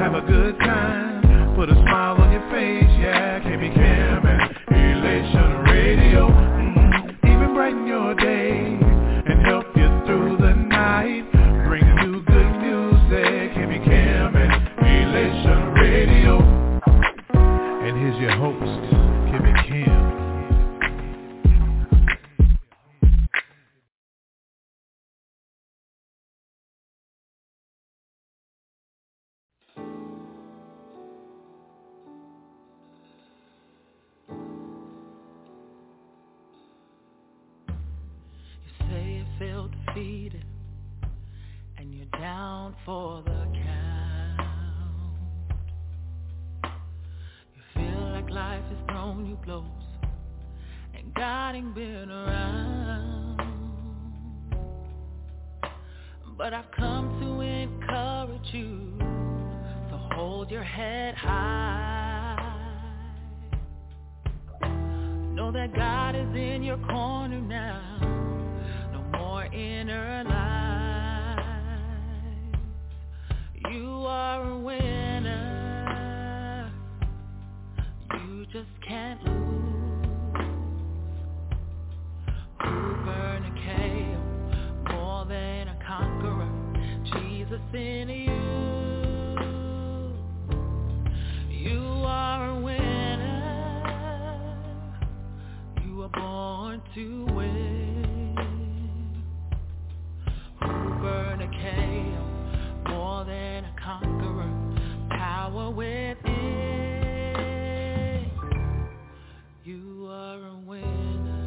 have a good time, put a smile on your face, yeah. KB Cam and Elation Radio, even brighten your day and help you through the night. Bring you good music, KB Cam and Elation Radio. And here's your host, KB Cam. Defeated, and you're down for the count. You feel like life has thrown you blows and God ain't been around. But I've come to encourage you, so hold your head high. Know that God is in your corner now. Inner lies, you are a winner, you just can't lose. Who burn a KO, more than a conqueror, Jesus in you. You are a winner, you were born to win. Burn a KO, more than a conqueror, power within. You are a winner.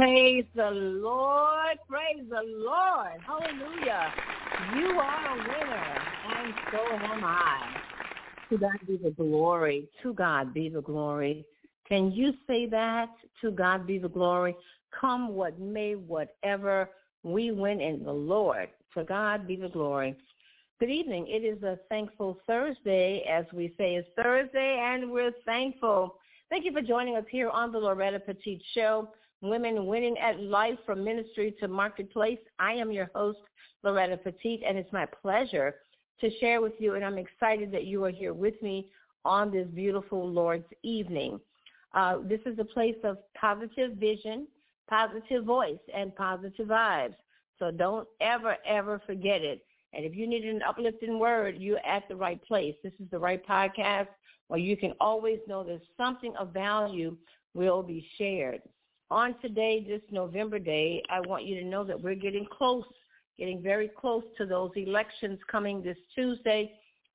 Praise the Lord. Praise the Lord. Hallelujah. You are a winner, and so am I. To God be the glory. To God be the glory. Can you say that? To God be the glory. Come what may, whatever, we win in the Lord. To God be the glory. Good evening. It is a thankful Thursday. As we say, it's Thursday, and we're thankful. Thank you for joining us here on the Loretta Petite Show, Women Winning at Life from Ministry to Marketplace. I am your host, Loretta Petite, and it's my pleasure to share with you, and I'm excited that you are here with me on this beautiful Lord's evening. This is a place of positive vision, positive voice, and positive vibes. So don't ever, ever forget it. And if you need an uplifting word, you're at the right place. This is the right podcast where you can always know that something of value will be shared. On today, this November Day, I want you to know that we're getting very close to those elections coming this Tuesday.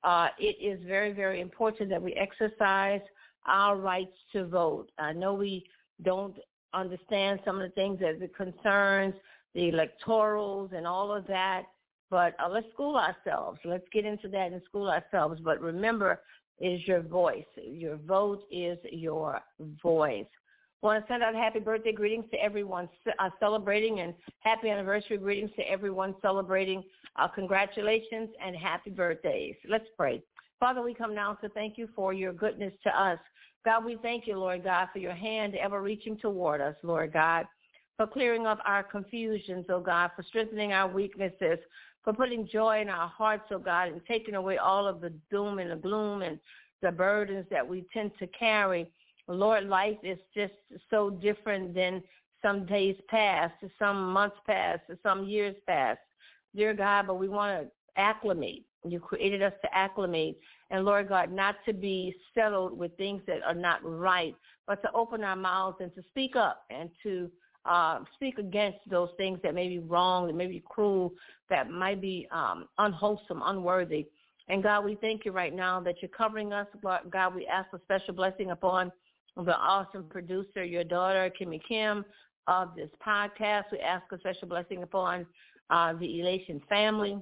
It is very, very important that we exercise our rights to vote. I know we don't understand some of the things as it concerns the electorals and all of that, but let's school ourselves. Let's get into that and school ourselves. But remember, is your voice. Your vote is your voice. I want to send out happy birthday greetings to everyone celebrating, and happy anniversary greetings to everyone celebrating. Congratulations and happy birthdays. Let's pray. Father, we come now to thank you for your goodness to us. God, we thank you, Lord God, for your hand ever reaching toward us, Lord God, for clearing up our confusions, oh God, for strengthening our weaknesses, for putting joy in our hearts, oh God, and taking away all of the doom and the gloom and the burdens that we tend to carry. Lord, life is just so different than some days past, to some months past, to some years past. Dear God, but we want to acclimate. You created us to acclimate. And Lord God, not to be settled with things that are not right, but to open our mouths and to speak up and to speak against those things that may be wrong, that may be cruel, that might be unwholesome, unworthy. And God, we thank you right now that you're covering us. God, we ask for special blessing upon the awesome producer, your daughter, Kimmy Kim, of this podcast. We ask a special blessing upon the Elation family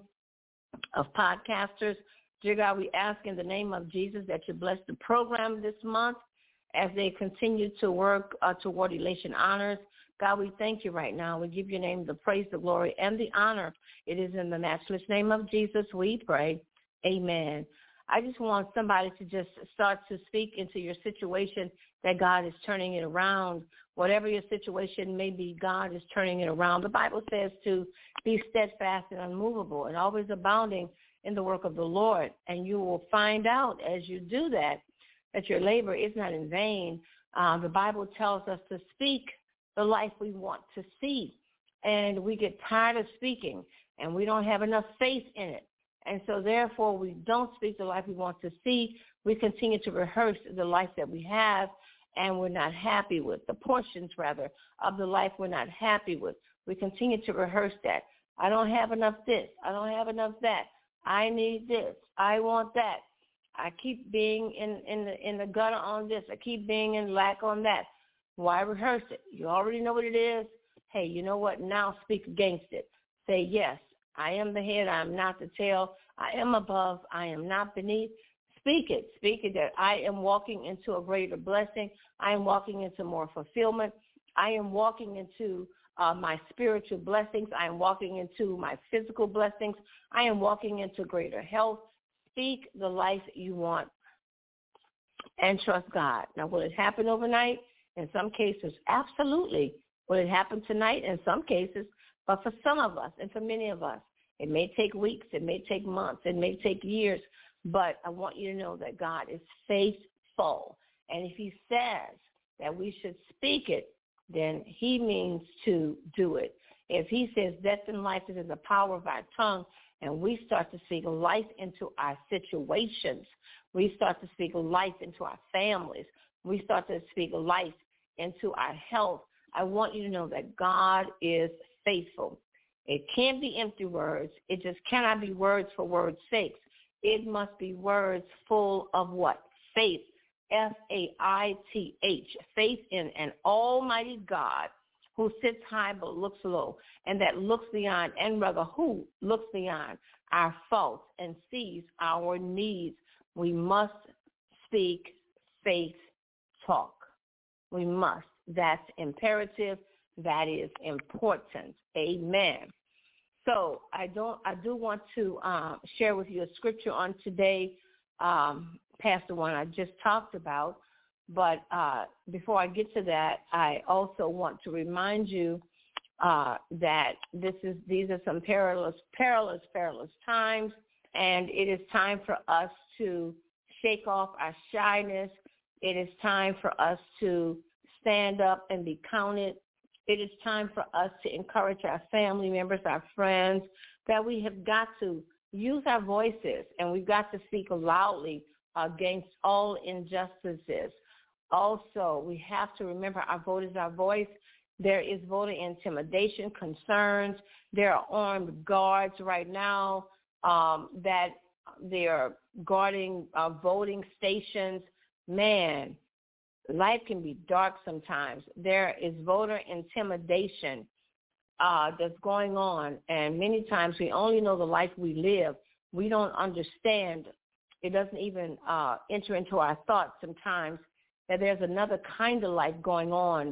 of podcasters. Dear God, we ask in the name of Jesus that you bless the program this month as they continue to work toward Elation Honors. God, we thank you right now. We give your name the praise, the glory, and the honor. It is in the matchless name of Jesus we pray. Amen. I just want somebody to just start to speak into your situation that God is turning it around. Whatever your situation may be, God is turning it around. The Bible says to be steadfast and unmovable and always abounding in the work of the Lord. And you will find out as you do that your labor is not in vain. The Bible tells us to speak the life we want to see. And we get tired of speaking, and we don't have enough faith in it. And so, therefore, we don't speak the life we want to see. We continue to rehearse the life that we have, and we're not happy with, the portions, rather, of the life we're not happy with. We continue to rehearse that. I don't have enough this. I don't have enough that. I need this. I want that. I keep being in the gutter on this. I keep being in lack on that. Why rehearse it? You already know what it is. Hey, you know what? Now speak against it. Say, yes, I am the head. I am not the tail. I am above. I am not beneath. Speak it. Speak it that I am walking into a greater blessing. I am walking into more fulfillment. I am walking into my spiritual blessings. I am walking into my physical blessings. I am walking into greater health. Speak the life you want and trust God. Now, will it happen overnight? In some cases, absolutely. Will it happen tonight? In some cases. But for some of us and for many of us, it may take weeks, it may take months, it may take years. But I want you to know that God is faithful. And if he says that we should speak it, then he means to do it. If he says death and life is in the power of our tongue, and we start to speak life into our situations, we start to speak life into our families, we start to speak life into our health, I want you to know that God is faithful. It can't be empty words. It just cannot be words for words' sake. It must be words full of what? Faith. Faith. Faith in an almighty God who sits high but looks low, and that looks beyond, and rather who looks beyond our faults and sees our needs. We must speak faith talk. We must. That's imperative. That is important. Amen. So I do want to share with you a scripture on today, past the one I just talked about. But before I get to that, I also want to remind you that these are some perilous times, and it is time for us to shake off our shyness. It is time for us to stand up and be counted. It is time for us to encourage our family members, our friends, that we have got to use our voices, and we've got to speak loudly against all injustices. Also, we have to remember our vote is our voice. There is voter intimidation concerns. There are armed guards right now that they are guarding voting stations. Man, life can be dark sometimes. There is voter intimidation that's going on, and many times we only know the life we live. We don't understand. It doesn't even enter into our thoughts sometimes that there's another kind of life going on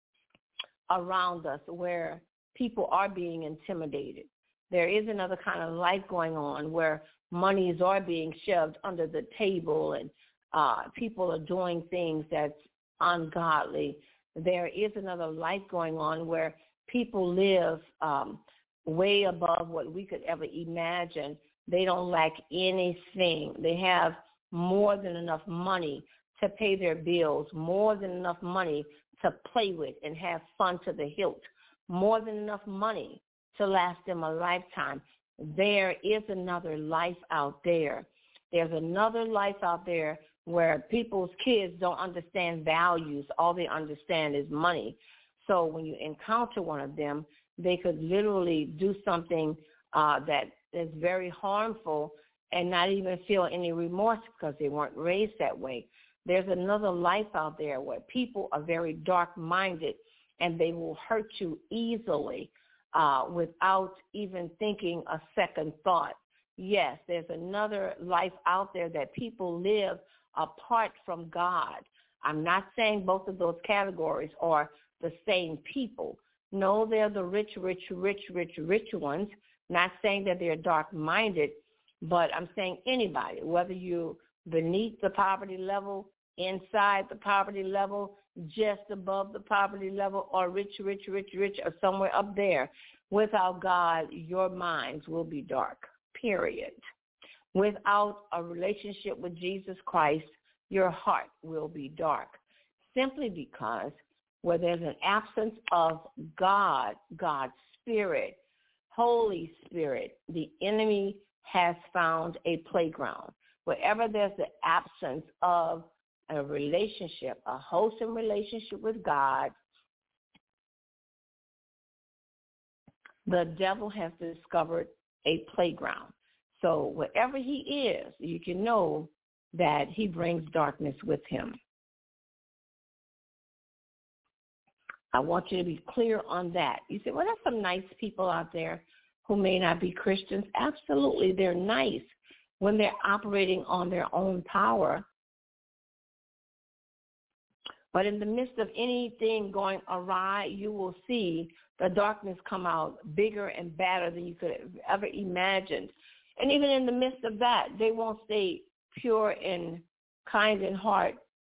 around us where people are being intimidated. There is another kind of life going on where monies are being shoved under the table and people are doing things that's ungodly. There is another life going on where people live way above what we could ever imagine. They don't lack anything. They have more than enough money to pay their bills, more than enough money to play with and have fun to the hilt, more than enough money to last them a lifetime. There is another life out there. There's another life out there where people's kids don't understand values. All they understand is money. So when you encounter one of them, they could literally do something that is very harmful and not even feel any remorse because they weren't raised that way. There's another life out there where people are very dark-minded and they will hurt you easily without even thinking a second thought. Yes, there's another life out there that people live apart from God. I'm not saying both of those categories are the same people. No, they're the rich ones. Not saying that they're dark-minded, but I'm saying anybody, whether you're beneath the poverty level, inside the poverty level, just above the poverty level, or rich, or somewhere up there, without God, your minds will be dark, period. Without a relationship with Jesus Christ, your heart will be dark, simply because where there's an absence of God, God's Spirit, Holy Spirit, the enemy has found a playground. Wherever there's the absence of a relationship, a wholesome relationship with God, the devil has discovered a playground. So wherever he is, you can know that he brings darkness with him. I want you to be clear on that. You say, well, there's some nice people out there who may not be Christians. Absolutely, they're nice when they're operating on their own power. But in the midst of anything going awry, you will see the darkness come out bigger and badder than you could have ever imagined. And even in the midst of that, they won't stay pure and kind in heart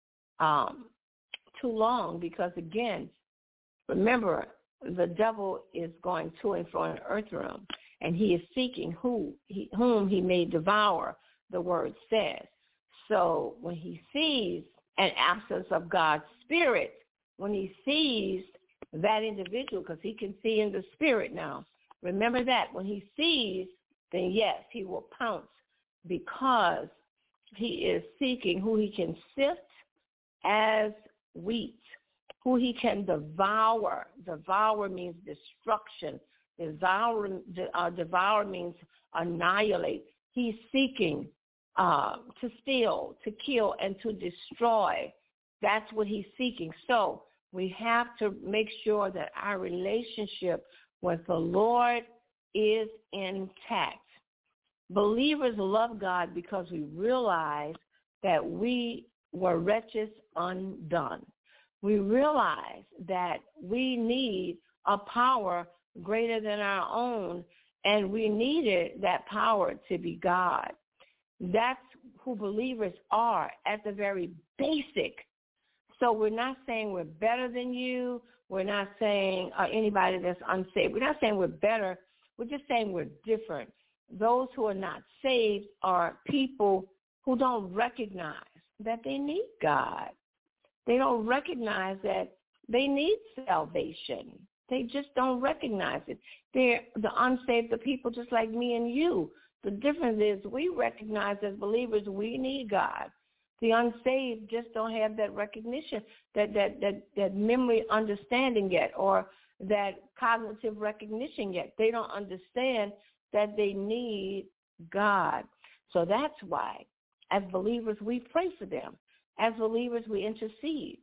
too long because, again, remember, the devil is going to and fro in the earth realm, and he is seeking whom he may devour, the word says. So when he sees an absence of God's Spirit, when he sees that individual, because he can see in the Spirit now, remember that. When he sees, then yes, he will pounce because he is seeking who he can sift as wheat, who he can devour. Devour means destruction. Devour means annihilate. He's seeking to steal, to kill, and to destroy. That's what he's seeking. So We have to make sure that our relationship with the Lord is intact. Believers love God because we realize that we were wretched undone. We realize that we need a power greater than our own, and we needed that power to be God. That's who believers are at the very basic. So we're not saying we're better than you. We're not saying anybody that's unsaved. We're not saying we're better. We're just saying we're different. Those who are not saved are people who don't recognize that they need God. They don't recognize that they need salvation. They just don't recognize it. They're the unsaved, the people just like me and you. The difference is we recognize as believers we need God. The unsaved just don't have that recognition, that memory understanding yet, or that cognitive recognition yet. They don't understand that they need God. So that's why, as believers, we pray for them. As believers, we intercede.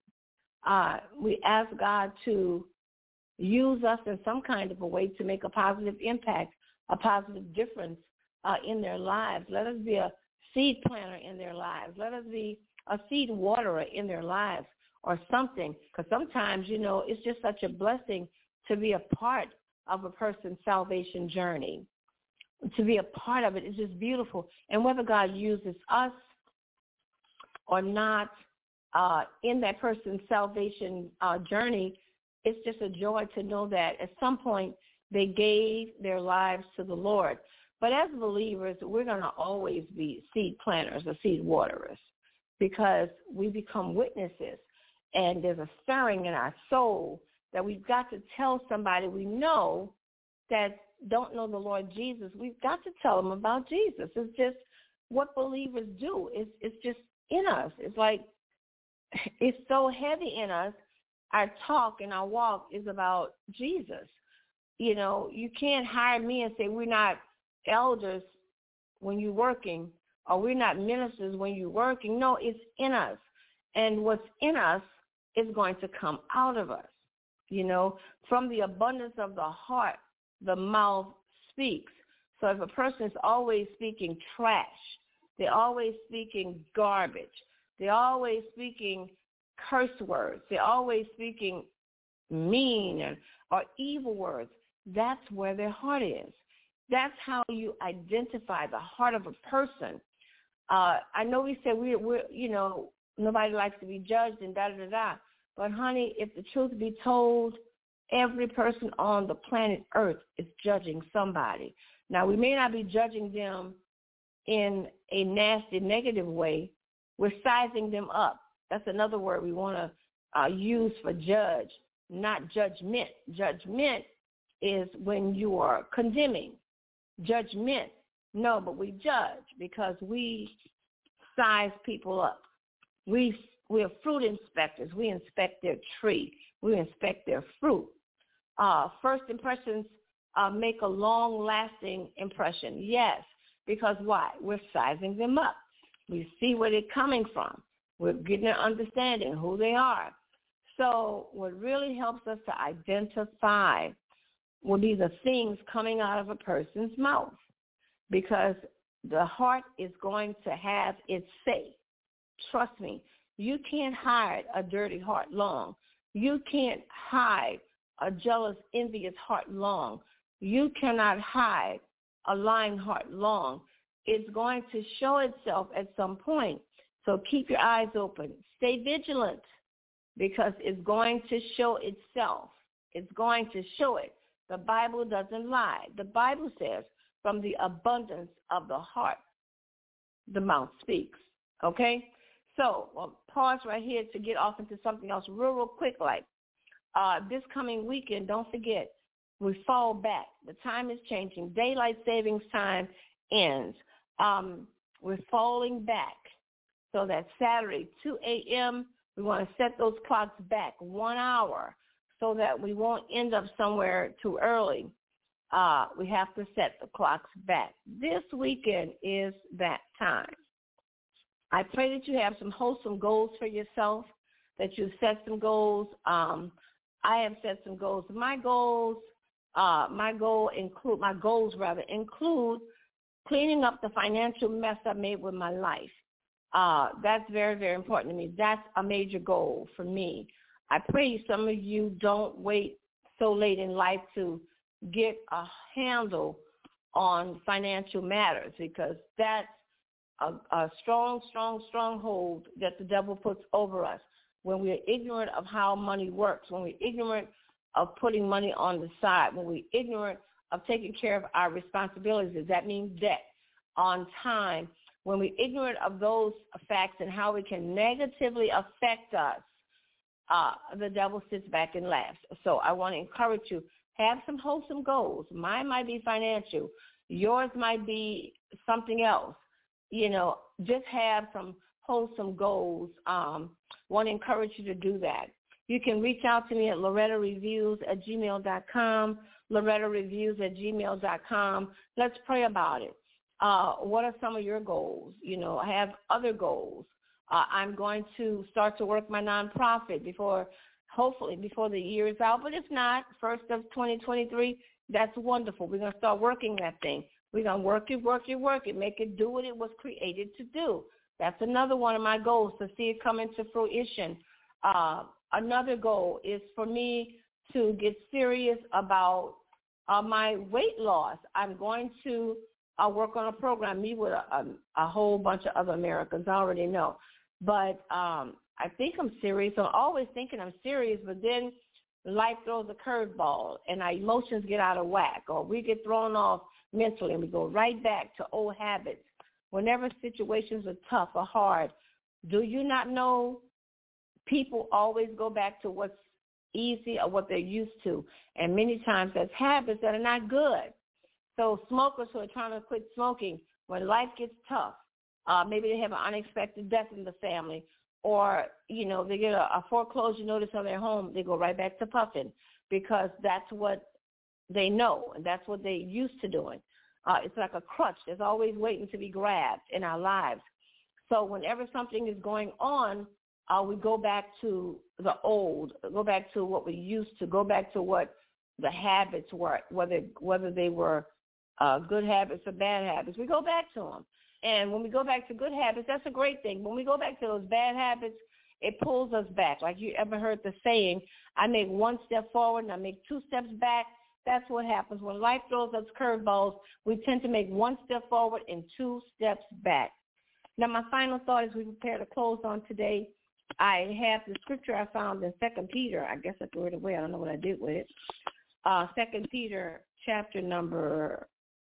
We ask God to use us in some kind of a way to make a positive impact, a positive difference in their lives. Let us be a seed planter in their lives. Let us be a seed waterer in their lives or something. Because sometimes, it's just such a blessing to be a part of a person's salvation journey. To be a part of it is just beautiful. And whether God uses us or not in that person's salvation journey, it's just a joy to know that at some point they gave their lives to the Lord. But as believers, we're going to always be seed planters or seed waterers because we become witnesses, and there's a stirring in our soul that we've got to tell somebody we know that don't know the Lord Jesus. We've got to tell them about Jesus. It's just what believers do. It's just in us. It's like it's so heavy in us. Our talk and our walk is about Jesus. You can't hire me and say we're not elders when you're working, or we're not ministers when you're working. No, it's in us. And what's in us is going to come out of us. From the abundance of the heart, the mouth speaks. So if a person is always speaking trash, they're always speaking garbage, they're always speaking curse words, they're always speaking mean or evil words, that's where their heart is. That's how you identify the heart of a person. I know we said we're nobody likes to be judged and da-da-da-da. But, honey, if the truth be told, every person on the planet Earth is judging somebody. Now, we may not be judging them in a nasty, negative way. We're sizing them up. That's another word we want to use for judge, not judgment. Judgment is when you are condemning. Judgment, no, but we judge because we size people up. We are fruit inspectors. We inspect their tree. We inspect their fruit. First impressions make a long-lasting impression. Yes, because why? We're sizing them up. We see where they're coming from. We're getting an understanding who they are. So what really helps us to identify will be the things coming out of a person's mouth, because the heart is going to have its say. Trust me, you can't hide a dirty heart long. You can't hide a jealous, envious heart long. You cannot hide a lying heart long. It's going to show itself at some point. So keep your eyes open. Stay vigilant, because it's going to show itself. It's going to show it. The Bible doesn't lie. The Bible says, from the abundance of the heart, the mouth speaks. Okay? So we'll pause right here to get off into something else real quick. Like this coming weekend, don't forget, we fall back. The time is changing. Daylight savings time ends. We're falling back. So that Saturday, 2 a.m., we want to set those clocks back 1 hour so that we won't end up somewhere too early. We have to set the clocks back. This weekend is that time. I pray that you have some wholesome goals for yourself, that you set some goals. I have set some goals. My goals include cleaning up the financial mess I made with my life. That's very, very important to me. That's a major goal for me. I pray some of you don't wait so late in life to get a handle on financial matters, because that's a strong stronghold that the devil puts over us. When we are ignorant of how money works, when we're ignorant of putting money on the side, when we're ignorant of taking care of our responsibilities, that means debt, on time, when we're ignorant of those facts and how it can negatively affect us, the devil sits back and laughs. So I want to encourage you, have some wholesome goals. Mine might be financial. Yours might be something else. Just have some wholesome goals. Want to encourage you to do that. You can reach out to me at LorettaReviews@gmail.com, LorettaReviews@gmail.com. Let's pray about it. What are some of your goals? I have other goals. I'm going to start to work my nonprofit hopefully before the year is out. But if not, first of 2023, that's wonderful. We're going to start working that thing. We're going to work it, make it do what it was created to do. That's another one of my goals, to see it come into fruition. Another goal is for me to get serious about my weight loss. I'm going to work on a program, me with a whole bunch of other Americans. I already know. But I think I'm serious. I'm always thinking I'm serious, but then life throws a curveball and our emotions get out of whack, or we get thrown off mentally and we go right back to old habits. Whenever situations are tough or hard, do you not know people always go back to what's easy or what they're used to? And many times that's habits that are not good. So smokers who are trying to quit smoking, when life gets tough, maybe they have an unexpected death in the family, or, they get a foreclosure notice on their home, they go right back to puffing, because that's what they know and that's what they're used to doing. It's like a crutch that's always waiting to be grabbed in our lives. So whenever something is going on, we go back to the old, go back to what we used to, go back to what the habits were, whether they were good habits or bad habits. We go back to them. And when we go back to good habits, that's a great thing. When we go back to those bad habits, it pulls us back. Like you ever heard the saying, I make one step forward and I make two steps back. That's what happens. When life throws us curveballs, we tend to make one step forward and two steps back. Now, my final thought as we prepare to close on today, I have the scripture I found in 2 Peter. I guess I threw it away. I don't know what I did with it. 2 Peter chapter number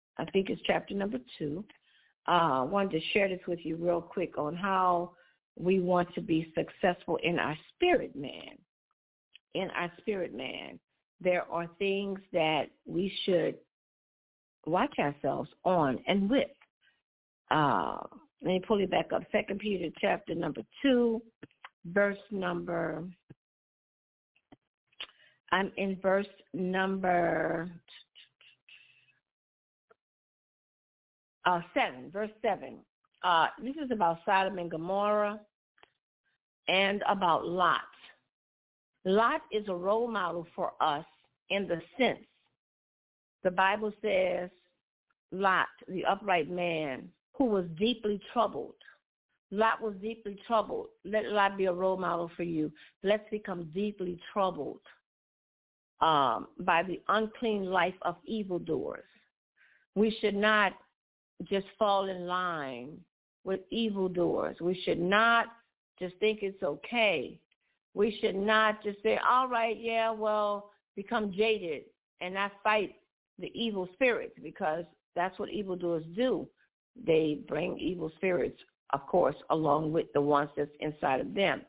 2. I wanted to share this with you real quick on how we want to be successful in our spirit man. In our spirit man, there are things that we should watch ourselves on and with. Let me pull it back up. 2 Peter chapter number 2, I'm in verse number 7, verse 7. This is about Sodom and Gomorrah and about Lot. Lot is a role model for us in the sense, the Bible says, Lot, the upright man, who was deeply troubled. Lot was deeply troubled. Let Lot be a role model for you. Let's become deeply troubled by the unclean life of evildoers. We should not just fall in line with evildoers. We should not just think it's okay. We should not just say, all right, yeah, well, become jaded and not fight the evil spirits, because that's what evildoers do. They bring evil spirits, of course, along with the ones that's inside of them.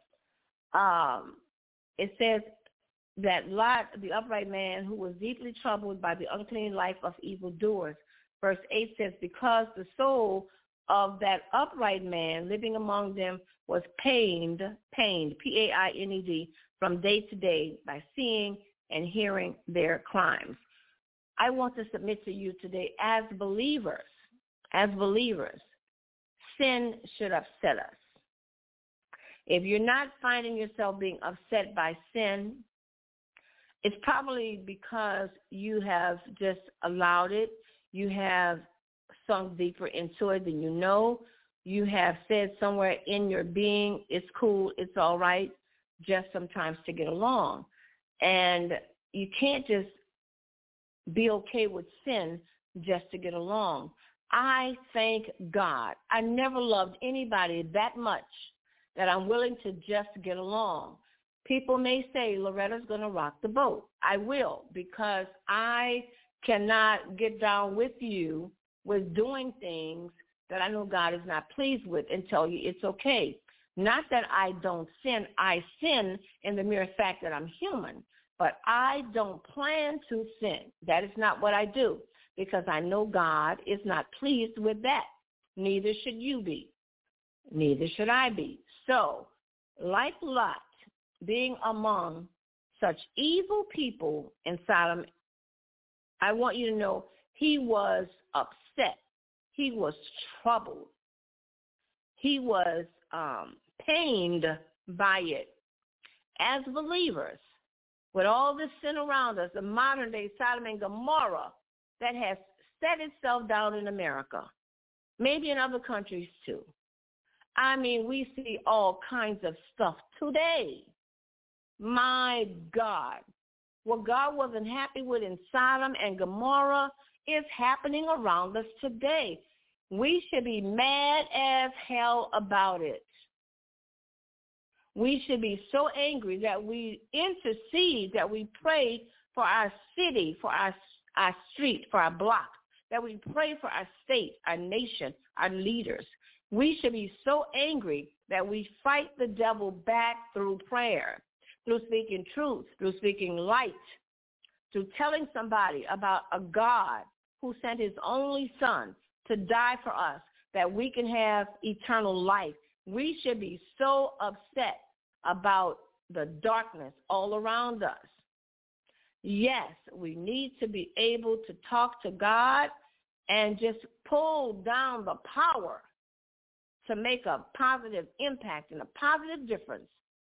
It says that Lot, the upright man, who was deeply troubled by the unclean life of evildoers. Verse 8 says, because the soul of that upright man living among them was pained, P-A-I-N-E-D, from day to day by seeing and hearing their crimes. I want to submit to you today, as believers, sin should upset us. If you're not finding yourself being upset by sin, it's probably because you have just allowed it. You have sunk deeper into it than you know. You have said somewhere in your being, it's cool, it's all right, just sometimes to get along. And you can't just be okay with sin just to get along. I thank God. I never loved anybody that much that I'm willing to just get along. People may say, Loretta's going to rock the boat. I will, because I cannot get down with you with doing things that I know God is not pleased with and tell you it's okay. Not that I don't sin. I sin in the mere fact that I'm human, but I don't plan to sin. That is not what I do, because I know God is not pleased with that. Neither should you be. Neither should I be. So, like Lot, being among such evil people in Sodom, I want you to know he was upset. He was troubled. He was pained by it. As believers, with all this sin around us, the modern day Sodom and Gomorrah that has set itself down in America, maybe in other countries too. I mean, we see all kinds of stuff today. My God. What God wasn't happy with in Sodom and Gomorrah is happening around us today. We should be mad as hell about it. We should be so angry that we intercede, that we pray for our city, for our street, for our block, that we pray for our state, our nation, our leaders. We should be so angry that we fight the devil back through prayer, through speaking truth, through speaking light, through telling somebody about a God who sent his only son to die for us, that we can have eternal life. We should be so upset about the darkness all around us. Yes, we need to be able to talk to God and just pull down the power to make a positive impact and a positive difference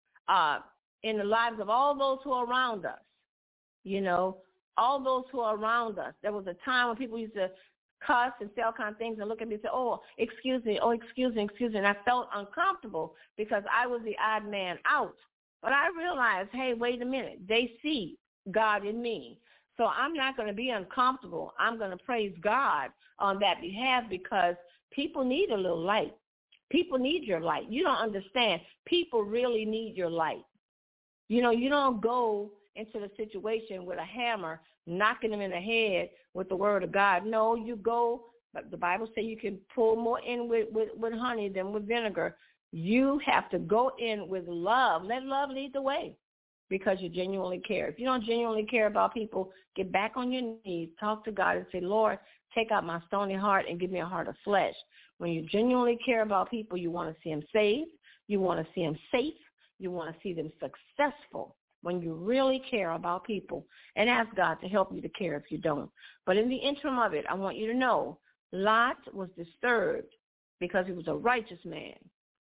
in the lives of all those who are around us. You know, all those who are around us. There was a time when people used to cuss and say all kinds of things and look at me and say, oh, excuse me, and I felt uncomfortable because I was the odd man out. But I realized, hey, wait a minute, they see God in me. So I'm not going to be uncomfortable. I'm going to praise God on that behalf, because people need a little light. People need your light. You don't understand. People really need your light. You know, you don't go into the situation with a hammer, knocking them in the head with the word of God. No, you go, but the Bible says you can pull more in with honey than with vinegar. You have to go in with love. Let love lead the way, because you genuinely care. If you don't genuinely care about people, get back on your knees, talk to God and say, Lord, take out my stony heart and give me a heart of flesh. When you genuinely care about people, you want to see them saved. You want to see them safe. You want to see them successful. When you really care about people, and ask God to help you to care if you don't. But in the interim of it, I want you to know, Lot was disturbed because he was a righteous man.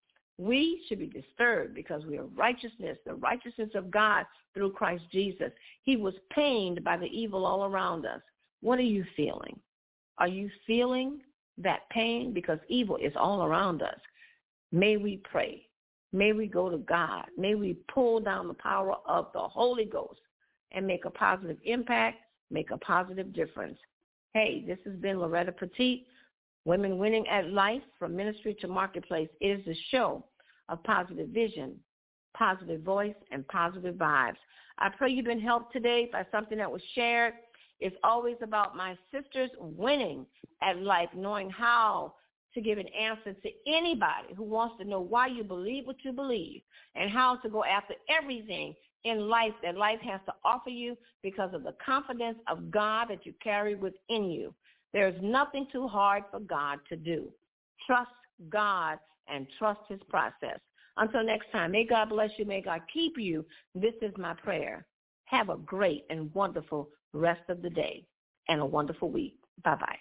We should be disturbed because we are righteousness, the righteousness of God through Christ Jesus. He was pained by the evil all around us. What are you feeling? Are you feeling that pain? Because evil is all around us. May we pray. May we go to God. May we pull down the power of the Holy Ghost and make a positive impact, make a positive difference. Hey, this has been Loretta Petit, Women Winning at Life, from Ministry to Marketplace. It is a show of positive vision, positive voice, and positive vibes. I pray you've been helped today by something that was shared. It's always about my sisters winning at life, knowing how to give an answer to anybody who wants to know why you believe what you believe, and how to go after everything in life that life has to offer you because of the confidence of God that you carry within you. There's nothing too hard for God to do. Trust God and trust his process. Until next time, may God bless you. May God keep you. This is my prayer. Have a great and wonderful rest of the day and a wonderful week. Bye-bye.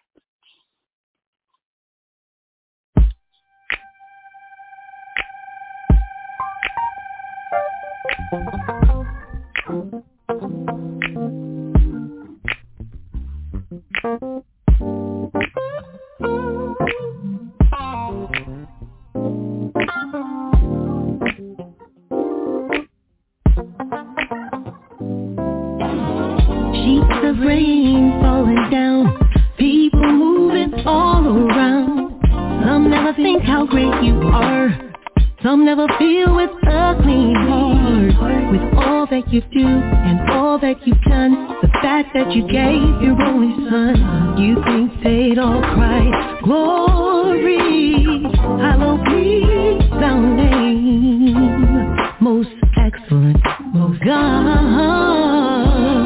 Sheets of rain falling down, people moving all around. Some never think how great you are, some never feel with a clean heart. With all that you do and all that you've done, the fact that you gave your only son, you think they'd all cry, glory, hallowed be thy name, most excellent, most God.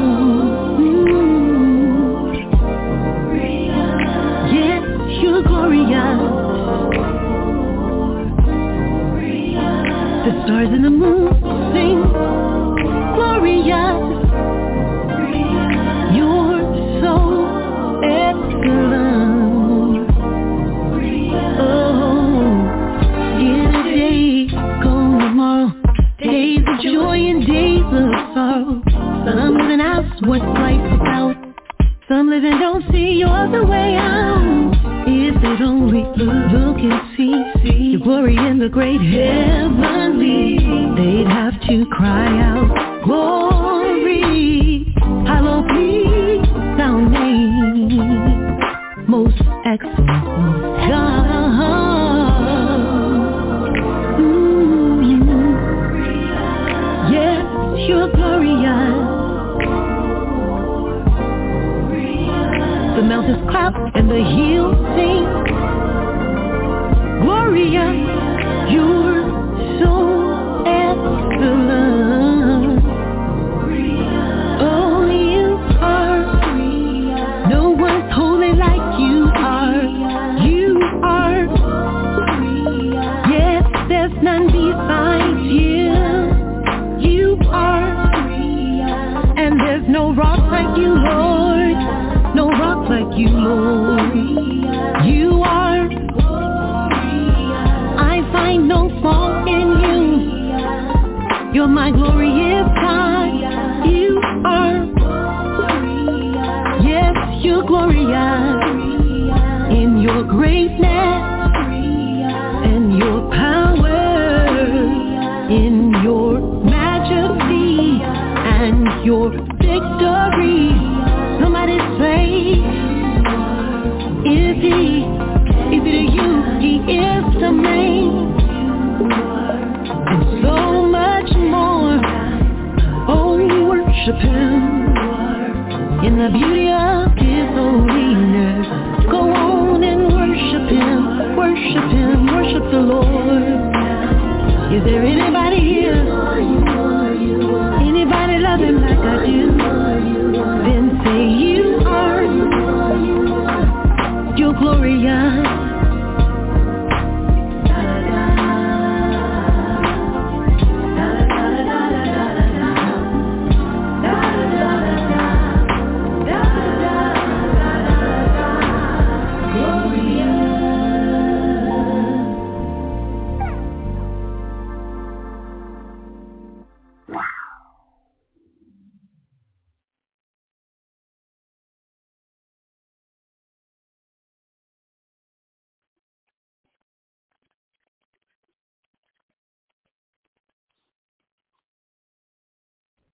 Yes, you're glorious. The stars and the moon sing glorious. You're so excellent. Oh, in a day, gone tomorrow, days of joy and days of sorrow. Some living out what life's about. Some living don't see you're the way out. If they'd only look and see your glory in the great heavenly, they'd have to cry out, glory, hallowed be thy name, most excellent, most God. Yes, you're glorious. The mountains clap and the hills sing, glorious, you're so excellent. Oh, you are, no one's holy like you are. You are, yes, there's none besides you. You are, and there's no rock like you, Lord. No rock like you, Lord. You are. I find no fault in you. You're my glorious God. You are. Yes, you're glorious in your greatness and your power, in your majesty and your victory. Somebody say, is it you? He is the name, and so much more. Oh, worship him in the beauty of his holiness. Go on and worship him, worship him, worship the Lord. Is there anybody here? Anybody love him like I do? Then say you are. You're glorious.